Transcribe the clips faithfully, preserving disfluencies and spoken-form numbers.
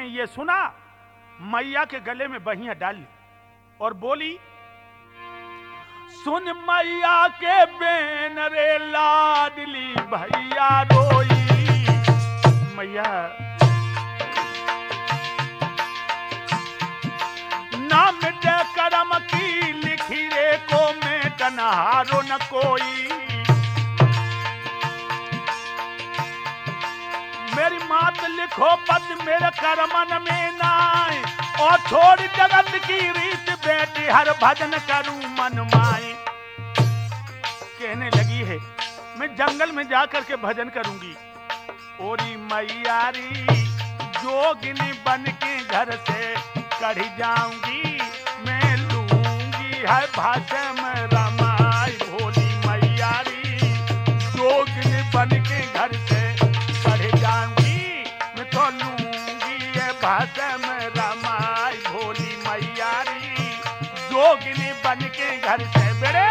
ने ये सुना, मैया के गले में बहियां डाल ली और बोली, सुन मैया के बेन रे लाडली भैया रोई। मैया नाम दे करम की लिखी रे को में कन्हारो न कोई। मेरी मात लिखो पद मेरे करमन में नाय, और छोड़ जगत की रीत बेटी हर भजन करूं मन माए। कहने लगी है मैं जंगल में जाकर के भजन करूंगी। ओरी मैयारी जोगिनी बन के घर से कढ़ी जाऊंगी, मैं लूंगी है भाषम रमाई। भोली मैयारी जोगिनी बन के घर से कढ़ी जाऊंगी, मैं तो लूंगी है भाषम रमाई। भोली मैयारी जोगिनी बन के घर से बेड़े।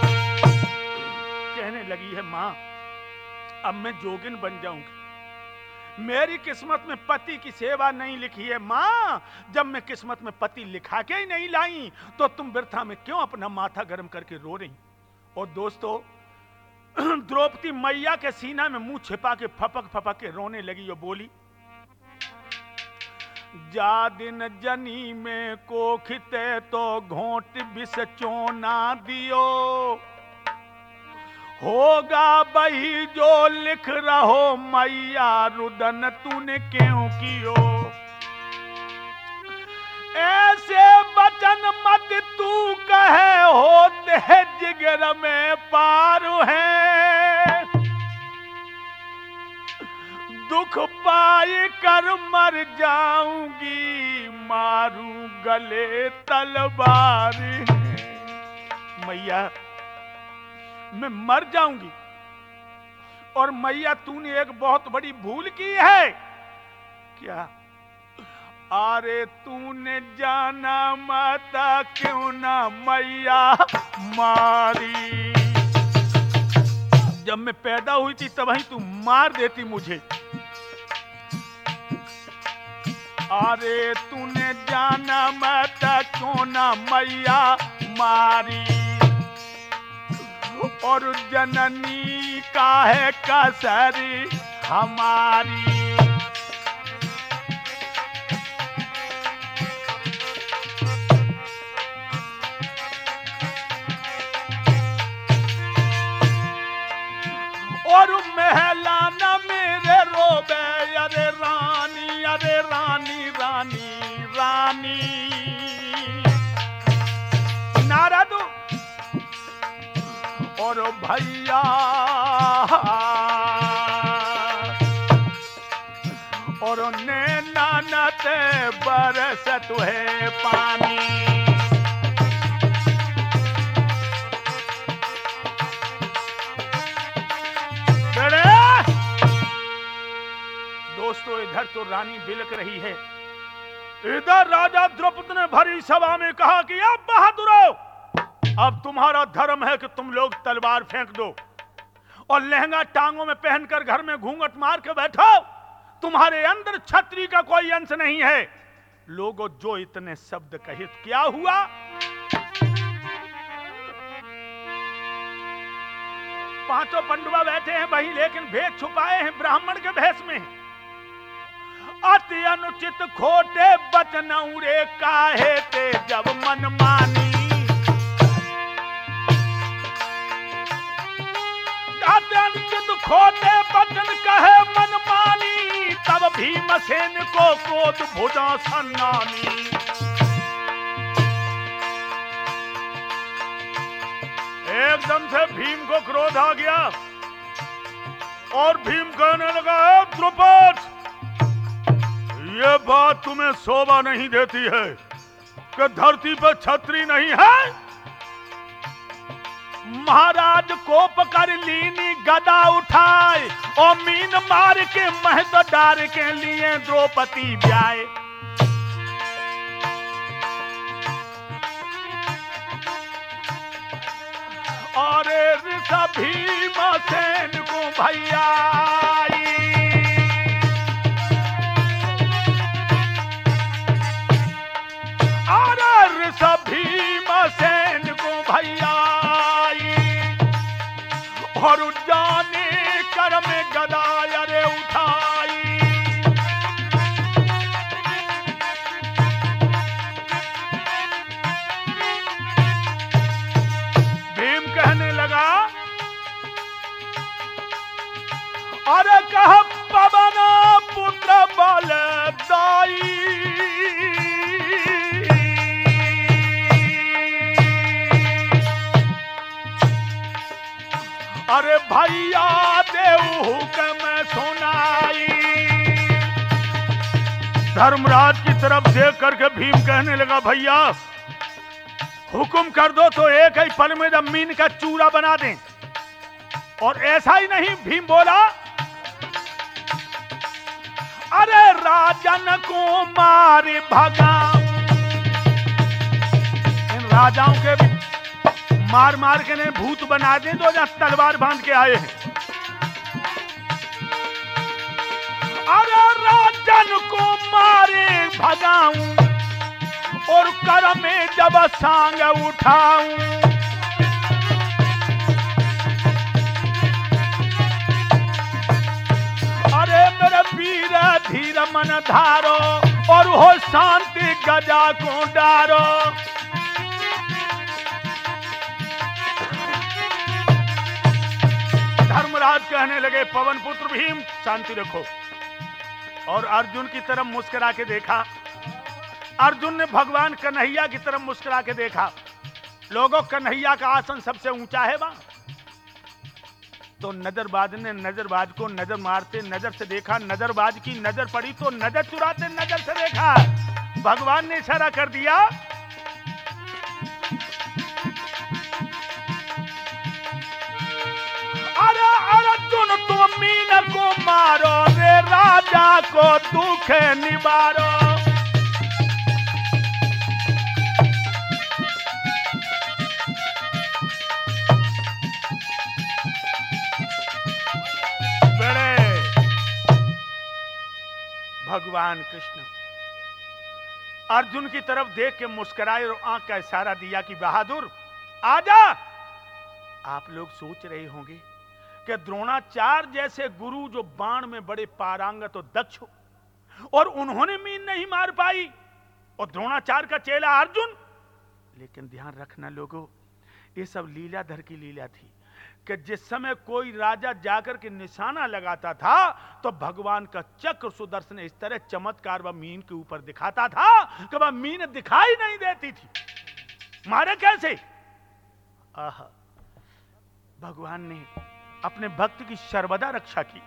कहने लगी है माँ अब मैं जोगिन बन जाऊंगी, मेरी किस्मत में पति की सेवा नहीं लिखी है। माँ जब मैं किस्मत में पति लिखा के ही नहीं लाई तो तुम वृथा में क्यों अपना माथा गर्म करके रो रही। और दोस्तों द्रौपदी मैया के सीना में मुंह छिपा के फपक फपक के रोने लगी और बोली, जा दिन जनी में कोखिते तो घोट बिस चोना दियो, होगा बही जो लिख रहो मैया रुदन तूने क्यों कियो। ऐसे बचन मत तू कहे होते जिगर में पार है, दुख पाई कर मर जाऊंगी मारू गले तलवार है। मैया मैं मर जाऊंगी, और मैया तूने एक बहुत बड़ी भूल की है। क्या? अरे तूने जाना माता क्यों ना मैया मारी। जब मैं पैदा हुई थी तब ही तू मार देती मुझे। अरे तूने जाना माता क्यों ना मैया मारी, और जननी का है कसरी हमारी। और महलाना मेरे रोबे, अरे रानी अरे रानी रानी रानी। नारा दो और भैया और नैना नते बरसत है पानी। दोस्तों इधर तो रानी बिलक रही है, इधर राजा द्रौपदी ने भरी सभा में कहा कि अब बहादुरों, अब तुम्हारा धर्म है कि तुम लोग तलवार फेंक दो और लहंगा टांगों में पहनकर घर में घूंघट मार के बैठो। तुम्हारे अंदर छत्री का कोई अंश नहीं है। लोगों जो इतने शब्द कहे तो क्या हुआ? पांचों पंडुआ बैठे हैं वहीं, लेकिन भेद छुपाए हैं ब्राह्मण के भेष में। अति अनुचित खोटे बचन उड़े काहे ते जब मन मानी। अति अनुचित खोटे बचन कहे मन मानी, तब भीमसेन को क्रोध भुजा सन्नानी। एकदम से भीम को क्रोध आ गया और भीम कहने लगा, द्रुपद ये बात तुम्हें शोभा नहीं देती है कि धरती पर छतरी नहीं है। महाराज कोप कर लीनी गदा उठाए और मीन मार के महत डार के लिए द्रौपदी ब्याए। और ऋषभ भीमसेन को भैया अरे भैया देव हुक्म सुनाई। धर्मराज की तरफ देख करके भीम कहने लगा, भैया हुक्म कर दो तो एक ही पल में जमीन का चूरा बना दें। और ऐसा ही नहीं, भीम बोला, अरे राजन को मारे भगाऊं। इन राजाओं के भी मार मार के ने भूत बना दें तो जहां तलवार बांध के आए हैं। अरे राजन को मारे भगाऊं और कर में जब सांग उठाऊं। अरे मेरे वीर धीर मन धारो और हो शांति गजा को डारो। धर्मराज कहने लगे, पवन पुत्र भीम शांति रखो। और अर्जुन की तरफ मुस्कुरा के देखा। अर्जुन ने भगवान कन्हैया की तरफ मुस्कुरा के देखा। लोगों, कन्हैया का आसन सबसे ऊंचा है वहां। तो नजरबाज ने नजरबाज को नजर मारते नजर से देखा। नजरबाज की नजर पड़ी तो नजर चुराते नजर से देखा। भगवान ने इशारा कर दिया, अरे अर्जुन तुम मीन को मारो रे राजा को दुख निवारो। बड़े भगवान कृष्ण अर्जुन की तरफ देख के मुस्कुराए और आंख का इशारा दिया कि बहादुर आजा। आप लोग सोच रहे होंगे कि द्रोणाचार्य जैसे गुरु जो बाण में बड़े पारंगत और दक्ष हो और उन्होंने मीन नहीं मार पाई, और द्रोणाचार्य का चेला अर्जुन। लेकिन ध्यान रखना लोगों, ये सब लीलाधर की लीला थी कि जिस समय कोई राजा जाकर के निशाना लगाता था तो भगवान का चक्र सुदर्शन इस तरह चमत्कार वह मीन के ऊपर दिखाता था कि वह मीन दिखाई नहीं देती थी। मारे कैसे? आहा, भगवान ने अपने भक्त की सर्वदा रक्षा की।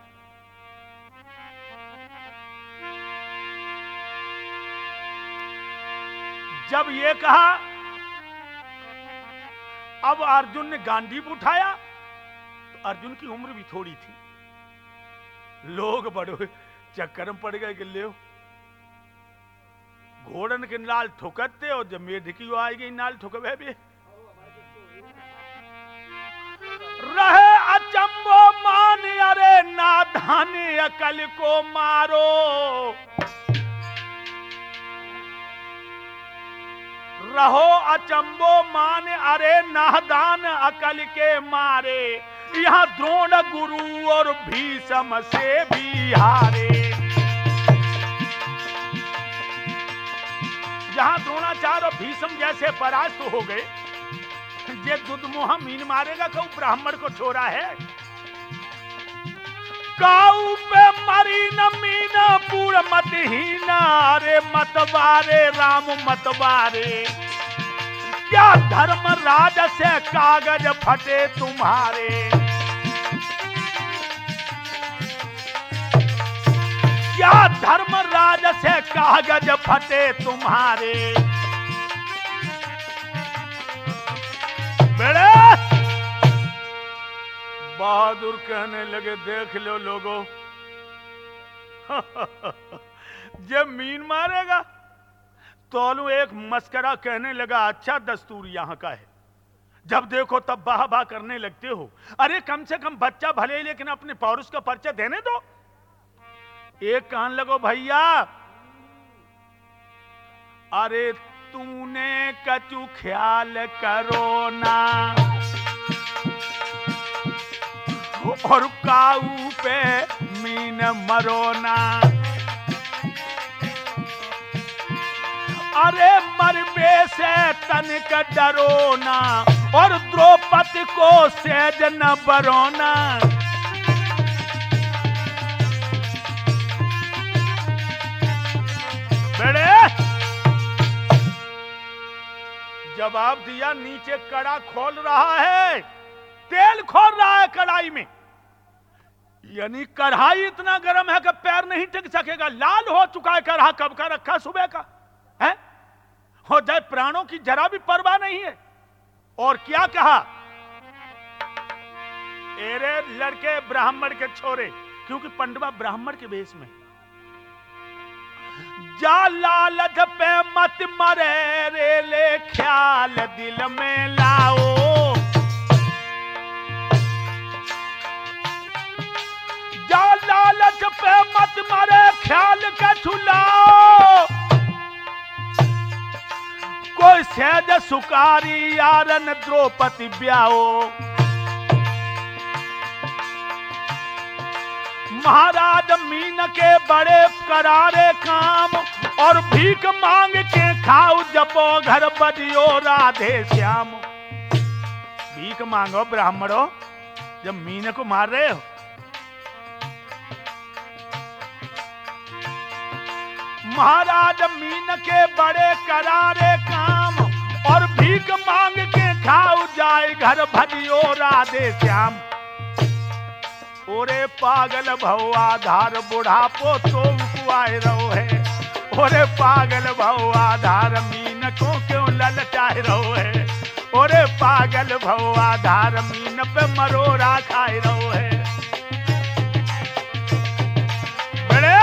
जब ये कहा, अब अर्जुन ने गांडीव उठाया तो अर्जुन की उम्र भी थोड़ी थी। लोग बड़े चक्कर में पड़ गए कि ले घोड़न के नाल ठुकते और जब मेढकी आएगी नाल ठुकवे भी। रहे अचंबो मान अरे नादाने अकल को मारो। रहो अचंबो मान अरे नादान अकल के मारे। यहाँ द्रोण गुरु और भीष्म से भी हारे। जहां द्रोणाचार्य और भीष्म जैसे परास्त हो गए, ये दुधमुहा मीन मारेगा कहू ब्राह्मण को छोड़ा है। काऊ पे मरी न मीन बूढ़ मतहीना रे मतवारे राम मतवारे। क्या धर्म राज से कागज फटे तुम्हारे। क्या धर्म राज से कागज फटे तुम्हारे। बेड़े बहादुर कहने लगे, देख लो लोगों, जब मीन मारेगा तोलू एक मस्करा कहने लगा, अच्छा दस्तूर यहां का है। जब देखो तब बाह बाह करने लगते हो। अरे कम से कम बच्चा भले लेकिन अपने पौरुष का परिचय देने दो। एक कान लगो भैया, अरे तूने कछु ख्याल करो ना और काऊ पे मीन मरो ना। अरे मरबे से तनिक डरो ना और द्रौपदी को सेज न बरोना। बेड़े जवाब दिया, नीचे कड़ा खोल रहा है तेल खोल रहा है कढ़ाई में, यानी कढ़ाई इतना गर्म है कि पैर नहीं टिक सकेगा। लाल हो चुका है कढ़ा, कब का रखा सुबह का है, हो जाए प्राणों की जरा भी परवाह नहीं है। और क्या कहा, एरे लड़के ब्राह्मण के छोरे, क्योंकि पंडवा ब्राह्मण के वेश में, जा लालच पे मत मरे रे ले ख्याल दिल में लाओ, जा लालच पे मत मरे ख्याल का छुलाओ, कोई सहज सुकारी यारन द्रौपदी ब्याओ, महाराज मीन के बड़े करारे काम, और भीख मांग के खाओ जपो घर बदियो राधे श्याम। भीख मांगो ब्राह्मणों, जब मीन को मार रहे हो। महाराज मीन के बड़े करारे काम, और भीख मांग के खाओ जाए घर बदियो राधे श्याम। ओरे पागल भौआ धार बुढ़ापो तो कुआए रहो है, ओरे पागल भौआ धार मीन को क्यों ललचाए रहो है, ओरे पागल भौआ धार मीन पे मरोरा खाए रहो है। बड़े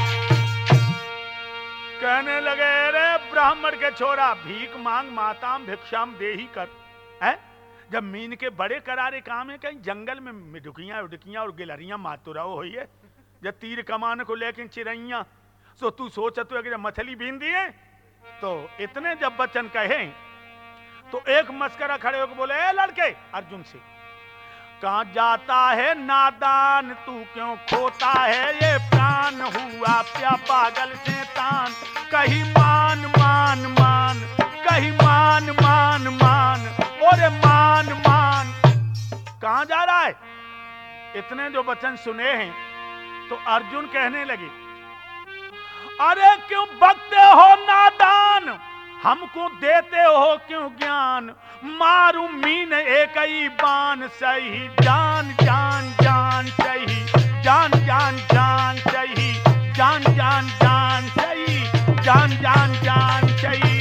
कहने लगे, रे ब्राह्मण के छोरा, भीख मांग माताम भिक्षाम देही कर है। जब मीन के बड़े करारे काम है, कहीं जंगल में मिडुकियां उडकियां और गिलहरियां मातुरा हुई है, जब तीर कमान को लेकिन चिरैया, सो तू सोच तू अगर मछली बीन दिए। तो इतने जब बच्चन कहे तो एक मस्करा खड़े होकर बोले, ए लड़के अर्जुन से, कहां जाता है नादान, तू क्यों खोता है ये प्राण, हुआ प्या पागल शैतान, कहीं मान मान मान, कहीं मान मान मान, ओरे मान मान। कहां जा रहा है? इतने जो वचन सुने हैं तो अर्जुन कहने लगे, अरे क्यों बकते हो नादान, हमको देते हो क्यों ज्ञान, मारू मीन एक ही बान सही, जान जान जान सही, जान जान जान सही, जान जान जान सही, जान जान जान सही।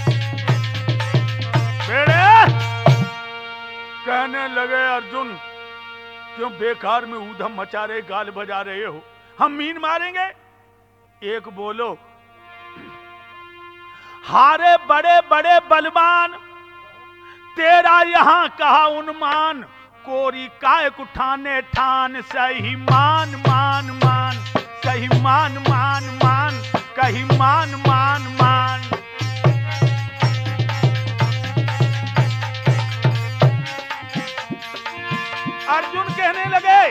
कहने लगे अर्जुन, क्यों बेकार में ऊधम मचा रहे, गाल बजा रहे हो, हम मीन मारेंगे। एक बोलो, हारे बड़े बड़े बलवान, तेरा यहां कहा उन्मान, कोरी काय कुठाने ठान, सही मान मान मान, सही मान मान मान, कही मान मान मान। अर्जुन कहने लगे,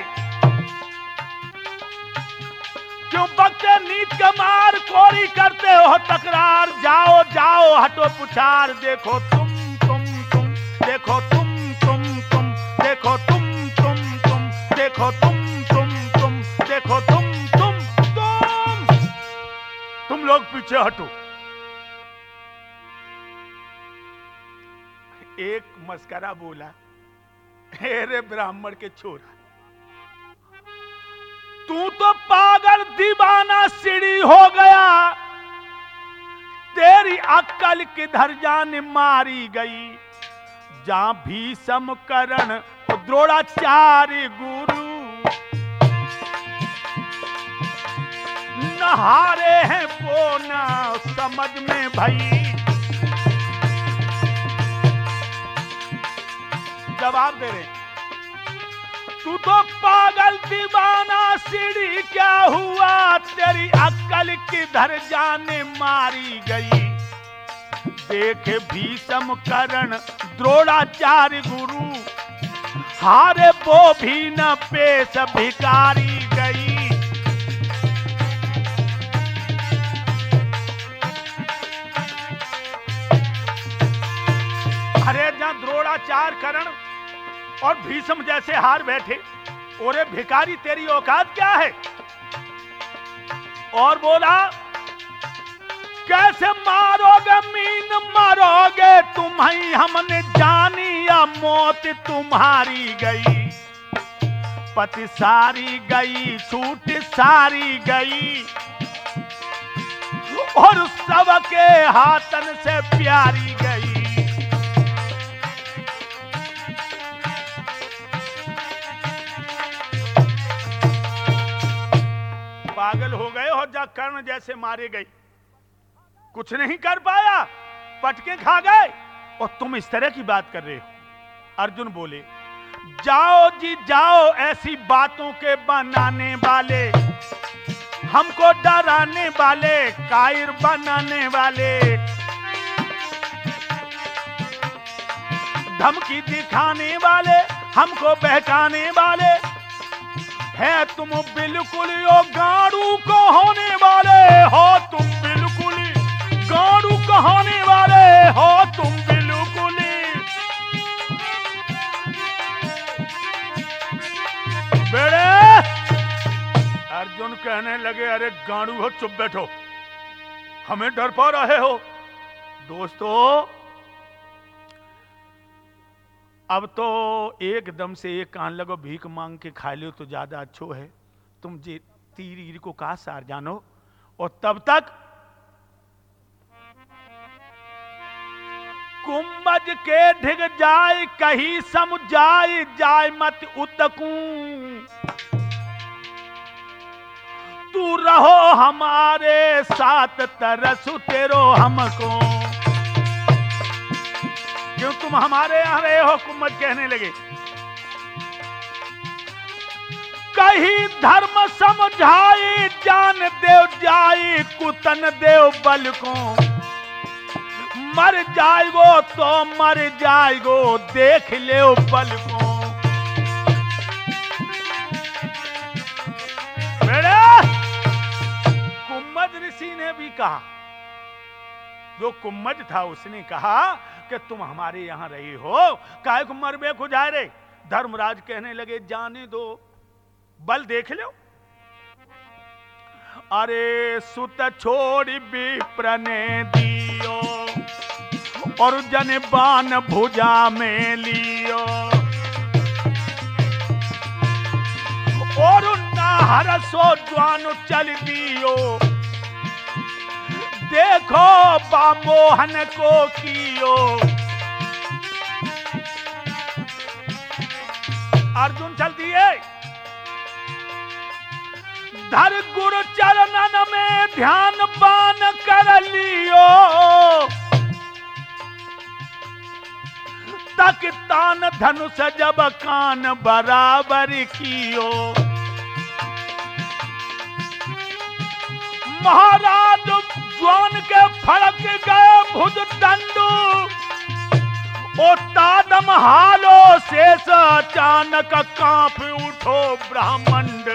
क्यों बकते नीत का मार, कोरी करते हो तकरार, जाओ जाओ हटो पुछार, देखो तुम तुम तुम, देखो तुम तुम तुम, देखो तुम तुम तुम, देखो तुम तुम तुम, देखो तुम तुम तुम, तुम लोग पीछे हटो। एक मस्करा बोला, अरे ब्राह्मण के छोरा, तू तो पागल दीवाना सीढ़ी हो गया, तेरी अक्ल किधर जाने मारी गई, जहां भीषम करण द्रोणाचार्य गुरु, नहारे हैं पोना समझ में भई। जवाब दे रहे, तू तो पागल दीवाना सीढ़ी क्या हुआ, तेरी अक्ल किधर जाने मारी गई, देख भीषम करण द्रोणाचार्य गुरु, हारे वो भी न पेश भिकारी गई। अरे जहां द्रोणाचार्य करण और भीष्म जैसे हार बैठे, ओरे भिखारी तेरी औकात क्या है? और बोला, कैसे मारोगे मीन, मारोगे तुम्हें हमने जानी या मौत तुम्हारी गई, पति सारी गई छूट सारी गई, और सबके हाथन से प्यारी गई। पागल हो गए हो जा, कर्ण जैसे मारे गए, कुछ नहीं कर पाया, पटके खा गए, और तुम इस तरह की बात कर रहे हो। अर्जुन बोले, जाओ जी जाओ, ऐसी बातों के बनाने वाले, हमको डराने वाले, कायर बनाने वाले, धमकी दिखाने वाले, हमको बहकाने वाले है तुम बिल्कुल यो गाड़ू को होने वाले हो, तुम बिल्कुल गाड़ू को होने वाले हो, तुम बिल्कुल। बेड़े अर्जुन कहने लगे, अरे गाड़ू हो, चुप बैठो, हमें डर पा रहे हो। दोस्तों अब तो एकदम से एक कान लगो भीख मांग के खा लो तो ज्यादा अच्छो है, तुम जे तीर ईर को कहा सार जानो। और तब तक कुंभज के ढिग जाए, कहीं समझाए जाए मत उतकू, तू रहो हमारे साथ तरसु तेरो हमको, क्यों तुम हमारे यहां रहे हो, कुंभज कहने लगे। कहीं धर्म समझाई जान देव जाई, कुतन देव बल को, मर जाएगो तो मर जाएगो देख ले बल को। मेरे कुंभज ऋषि ने भी कहा, जो कुंभज था उसने कहा कि तुम हमारे यहां रहे हो, काहे को मरबे को जाए रे। धर्मराज कहने लगे, जाने दो, बल देख लो। अरे सुत छोड़ विप्र ने दियो, और जन बाण भुजा में लियो, और नाहर सो ज्वान चल दियो, देखो बामोहन को कियो। अर्जुन चल दिए, धर गुरु चरणन में ध्यान बान कर लियो, तक तान धनुष जब कान बराबर कियो। महाराज ज्वान के फड़क गए भुज दंडू, ओ तादम हालो शेष अचानक कांप उठो ब्रह्मांड।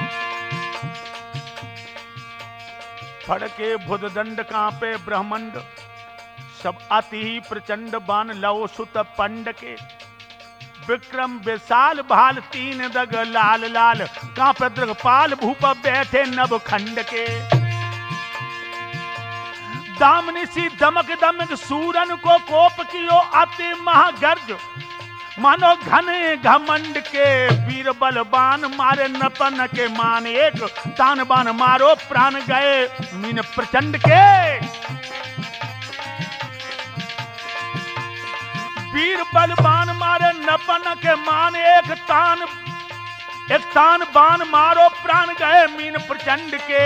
फड़के भुज दंड कांपे ब्रह्मांड, सब अति ही प्रचंड बाण लव सुत पंड के। विक्रम विशाल भाल तीन दग लाल लाल, कांपे दृगपाल भूप बैठे नभ खंड के। दामनी सी दमक दमक सूरन को कोप कियो अति महागर्ज, मानो घने घमंड के। वीर बलवान मारे नपन के मान एक, तान बान मारो प्राण गए मीन प्रचंड के। वीर बलवान मारे नपन के मान एक, तान एक तान बान मारो प्राण गए मीन प्रचंड के।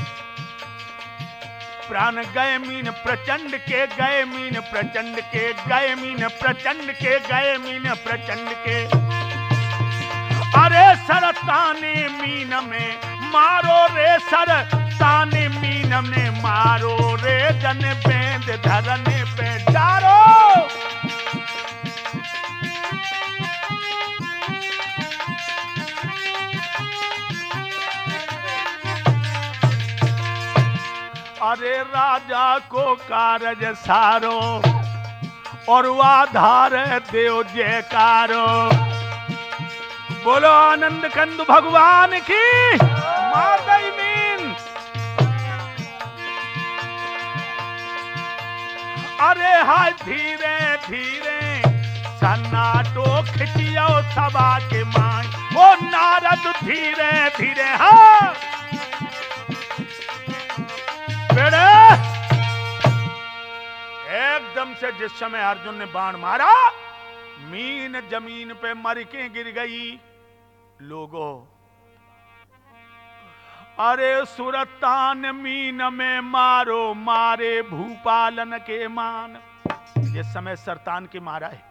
प्राण गए मीन प्रचंड के, गए मीन प्रचंड के, गए मीन प्रचंड के, गए मीन प्रचंड के। अरे सर ताने मीन में मारो रे, सर ताने मीन में मारो रे, जन बेंद धरने पे डारो। अरे राजा को कारज सारो, और आधार देव जयकारो। बोलो आनंद कंद भगवान की। मार गई मीन। अरे हाय धीरे धीरे सन्नाटो खिचियो सभा के मान। ओ नारद धीरे धीरे हाँ बेड़े एकदम से जिस समय अर्जुन ने बाण मारा मीन जमीन पे मर के गिर गई। लोगों अरे सुरतान मीन में मारो मारे भूपालन के मान। जिस समय सरतान के मारा है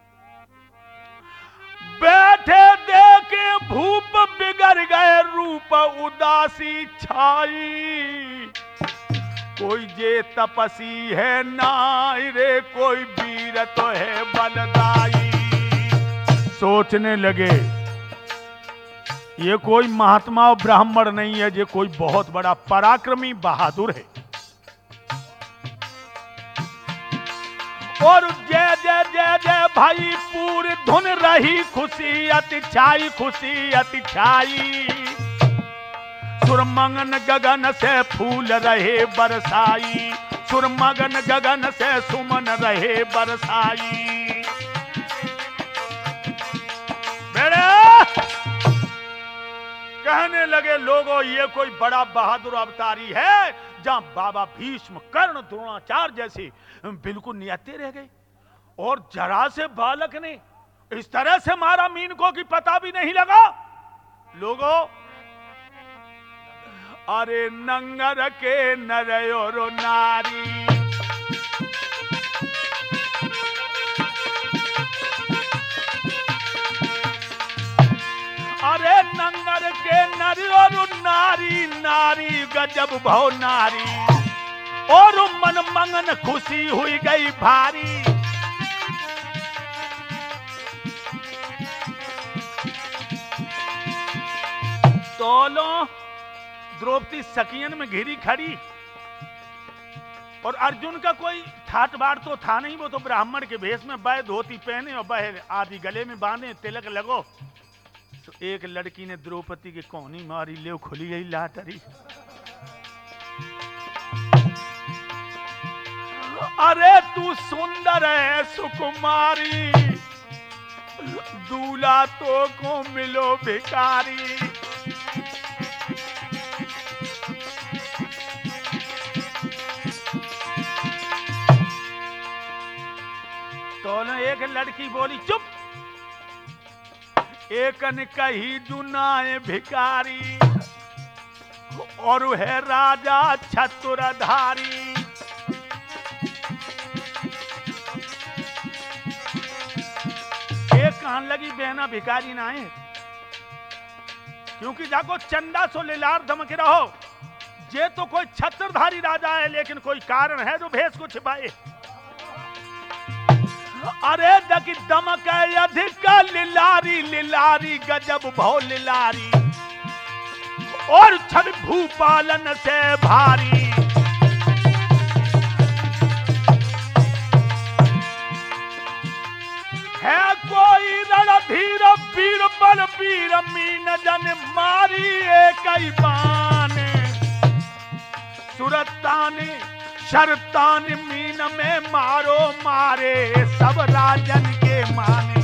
बैठे देखे भूप बिगड़ गए रूप उदासी छाई। कोई जे तपसी है नाई रे कोई वीर तो है बलदाई। सोचने लगे ये कोई महात्मा और ब्राह्मण नहीं है, ये कोई बहुत बड़ा पराक्रमी बहादुर है। और जय जय जय जय भाई पूरी धुन रही खुशी अति छाई खुशी अति छाई। सुरमगन गगन से फूल रहे बरसाई सुरमगन गगन से सुमन रहे बरसाई। मेरे कहने लगे लोगों ये कोई बड़ा बहादुर अवतारी है। जहां बाबा भीष्म कर्ण द्रोणाचार्य जैसे बिल्कुल नियते रह गए और जरा से बालक ने इस तरह से मारा मीन को कि पता भी नहीं लगा। लोगों अरे नंगर के नर और नारी अरे नंगर के नर और नारी नारी गजब भव नारी और मन मंगन खुशी हुई गई भारी। तोलो द्रौपदी सकियन में घिरी खड़ी और अर्जुन का कोई ठाट बाट तो था नहीं। वो तो ब्राह्मण के भेष में बह धोती पहने और बह आदि गले में बांधे तिलक लगो। तो एक लड़की ने द्रौपदी के कोनी मारी ले खुली गई लाटरी। अरे तू सुंदर है सुकुमारी दूल्हा तो को मिलो भिखारी। तो एक लड़की बोली चुप। एकन कही दुनाए भिखारी और है राजा छत्रधारी। एक कहन लगी बहना भिखारी ना है क्योंकि जाको चंदा सो लिलार धमके रहो। जे तो कोई छत्रधारी राजा है लेकिन कोई कारण है जो भेष को छिपाए। अरे दकी दमक अधिक लिलारी लिलारी गजब भव लिलारी और छवि भूपालन से भारी। है कोई रणधीर वीर बल वीर मीन जन मारी एक ही बान। सुरतानी शरतान मीन में मारो मारे सब राजन के माने।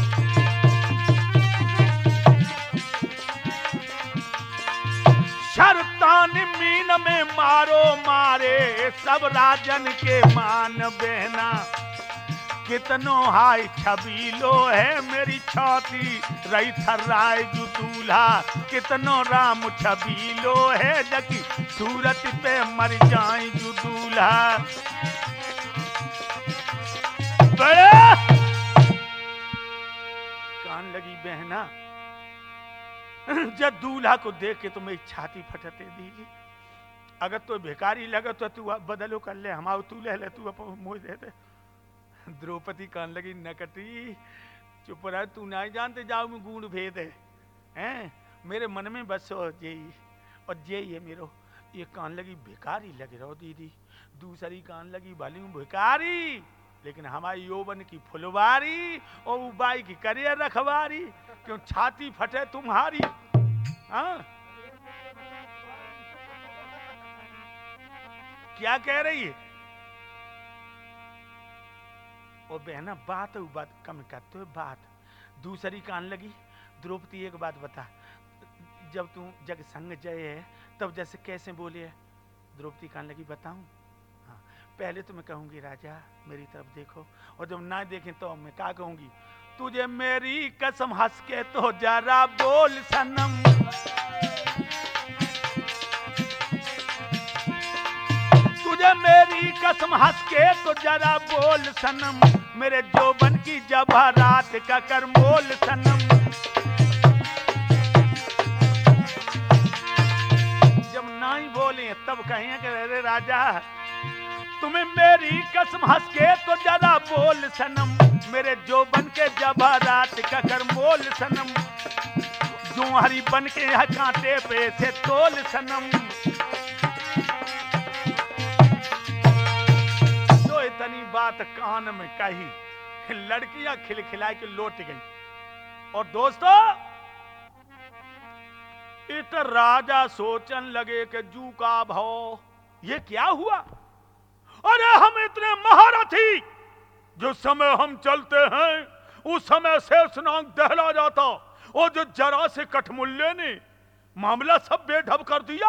शरतान मीन में मारो मारे सब राजन के मान। बहना कितनो हाय छबीलो है मेरी छाती रही थर्राए जो दूल्हा। कितनो राम छबीलो है जकी सूरत पे मर जाए जो दूल्हा। कान लगी बहना जब दूल्हा को देख के तुम्हें छाती फटते दीजिए। अगर तो भिखारी लगे तो तू बदलो कर ले हम तू ले ले तू मुझे दे दे। द्रौपदी कान लगी नकटी चुप रह तू नहीं जानते जाओ में गुण भेद है हैं मेरे मन में बस यही और यही है मेरो। ये कान लगी भिखारी लगे रहो दीदी। दूसरी कान लगी भली भिखारी लेकिन हमारी यौवन की फुलवारी और उबाई की करियर रखवारी। क्यों छाती फटे तुम्हारी। हाँ क्या कह रही है ओ बहना बात है बात कम करते हो बात दूसरी कान लगी। द्रौपदी एक बात बता, जब तू जग संग जय है तब जैसे कैसे बोले है? द्रौपदी कान लगी बताऊं? हाँ, पहले तो मैं कहूंगी राजा मेरी तरफ देखो, और जब ना देखें तो मैं क्या कहूंगी? तुझे मेरी कसम हंस के तो जरा बोल सनम, तुझे मेरी कसम हंस के तो जरा बोल सनम, मेरे जोबन की जवाहरात का कर मोल सनम। जब ना ही बोले तब कहें कि अरे राजा तुम्हें मेरी कसम हंस के तो जरा बोल सनम, मेरे जोबन के जवाहरात का कर मोल सनम, जो हरी बन के कांटे पे से तोल सनम। जो इतनी बात कान में कही, लड़कियां खिलखिला के लौट गई। और दोस्तों इत राजा सोचन लगे कि जू का भाव ये क्या हुआ? अरे हम इतने महारथी, जो समय हम चलते हैं उस समय शेषनाग दहला जाता, और जो जरा से कठमुल्ले ने मामला सब बेढब कर दिया।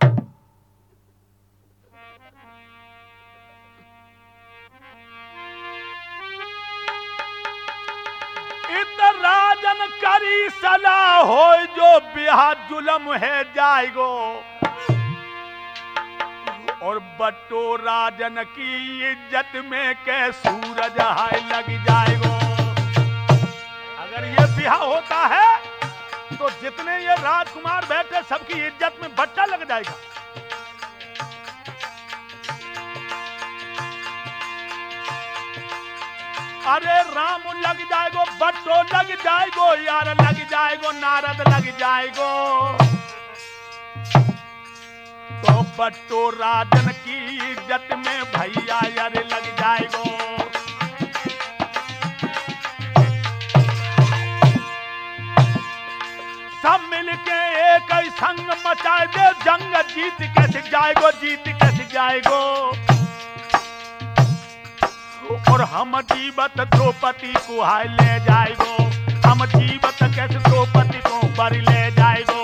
इतना राजन करी सलाह हो, जो बिहा जुलम है जाएगो, और बट्टो राजन की इज्जत में के सूरज हाय लग जाएगो। अगर ये बिहा होता है तो जितने ये राजकुमार बैठे सबकी इज्जत में बट्टा लग जाएगा। अरे राम लग जाएगो, बट्टो लग जाएगो, यार लग जाएगो, नारद लग जाएगो, तो बट्टो राजन की इज्जत में भैया यार लग जाएगो। सब मिलके एक ही संग मचाए दे जंग, जीत कैसे जाएगो, जीत कैसे जाएगो, और हम जीवत द्रौपदी को हाय ले जाएगो, हम जीवत कैसे द्रौपदी को बरी ले जाएगो।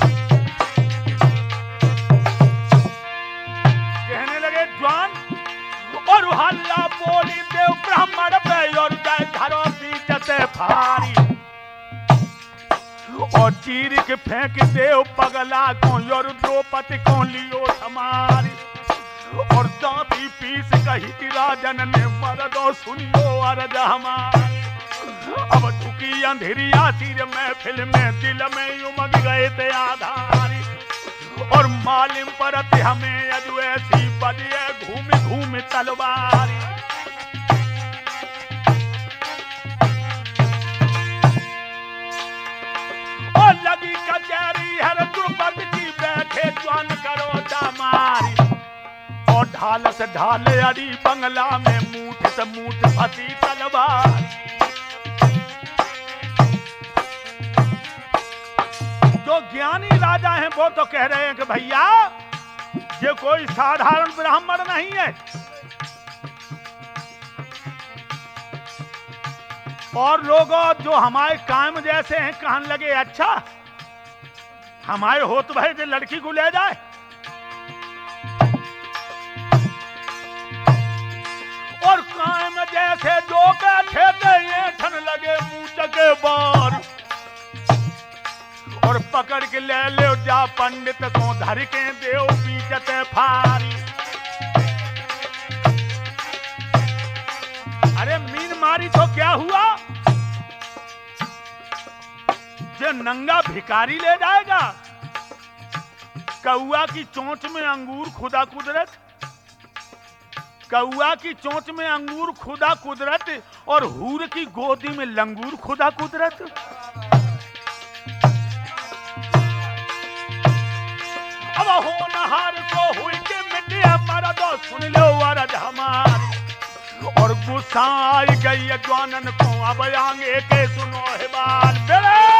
कहने लगे जवान, और हल्ला बोली देव ब्राह्मण पे, और जय धरो बीच से फारी, और चीर के फेंक देव पगला को, और द्रौपदी को लियो समारी, और दांती पीस कही कि राजन ने मरदो सुनियो अरज हमारी। अब झुकी अंधेरिया सिर में फिल्म दिल में उमग गए थे आधारी, और मालिम परत हमें अजू ऐसी बजिए घूम घूम तलवारी। और लगी कचहरी हर द्रुपद की बैठे ज्वान करो दामारी, और ढाल से ढाल अड़ी बंगला में मूठ से मूठ फंसी तलवार। जो ज्ञानी राजा हैं वो तो कह रहे हैं कि भैया ये कोई साधारण ब्राह्मण नहीं है, और लोगों जो हमारे काम जैसे हैं कहने लगे अच्छा हमारे होत भाई जो लड़की को ले जाए। और काम जैसे जो बैठे थे ये ठन लगे मुंह के बार, और पकड़ के ले ले जा पंडित को धर के देव बीचते फारी। अरे मीन मारी तो क्या हुआ, जो नंगा भिखारी ले जाएगा। कौआ की चोंच में अंगूर खुदा कुदरत, कौआ की चोंच में अंगूर खुदा कुदरत, और हूर की गोदी में लंगूर खुदा कुदरत। अब होनहार को हुई के मिट्टी मरदो सुन लो अरज हमारी, और गुस्सा आई गई जवानन को अब आगे के सुनो है बाल बेड़े।